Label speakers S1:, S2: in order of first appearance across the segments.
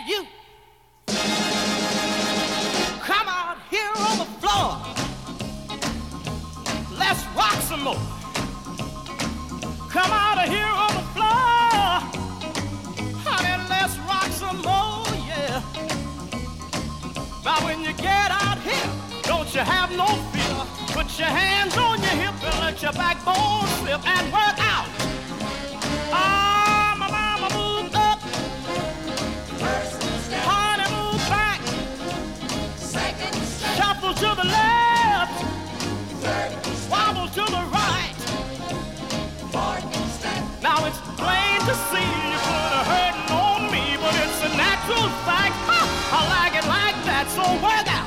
S1: you. Come out here on the floor. Let's rock some more. Come out of here on the floor. Honey, let's rock some more, yeah. Now when you get out here, don't you have no fear. Put your hands on your hip and let your backbone slip and work out. Ah, my mama moved up.
S2: First step.
S1: Honey, move back.
S2: Second step.
S1: Shuffle to the left.
S2: Third step.
S1: Wobble to the right.
S2: Fourth step.
S1: Now it's plain to see you put a hurting on me, but it's a natural fact. Ha! I like it like that, so work out.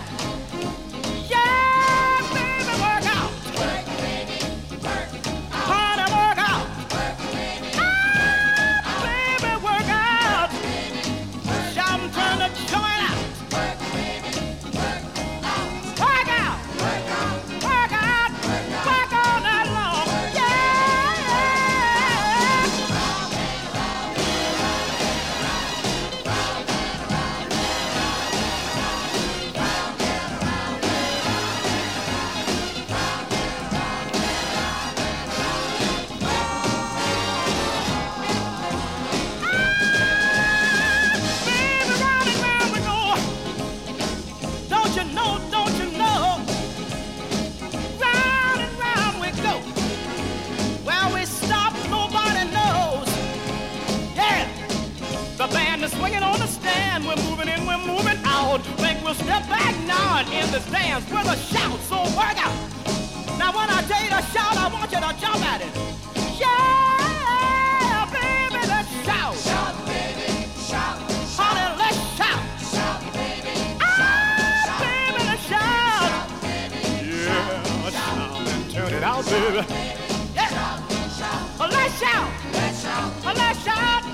S1: Yeah, baby, work out.
S2: Work, baby. Work out.
S1: Honey, work out.
S2: Work, baby.
S1: Ah, baby, work out. Shout and turn the joint out.
S2: Work, baby. Work out.
S1: Work out.
S2: Work out.
S1: Work out. Work all night long. Yeah. Baby, round and round we go. Don't you know, don't you know? Round and round we go. Where we stop, nobody knows. Yeah, the band is swinging on the stand. We're moving in, we're moving out. Think we'll step back now and end this dance with a shout. So work out. Now when I tell you to shout, I want you to jump at it. Yeah, baby, let's shout.
S2: Shout, baby. Shout.
S1: Honey, let's shout.
S2: Shout, baby.
S1: Ah, baby, let's shout.
S2: Shout, baby.
S1: Yeah, shout and turn it out, baby. Yeah,
S2: Shout.
S1: let's shout.
S2: Let's shout.
S1: Let's shout.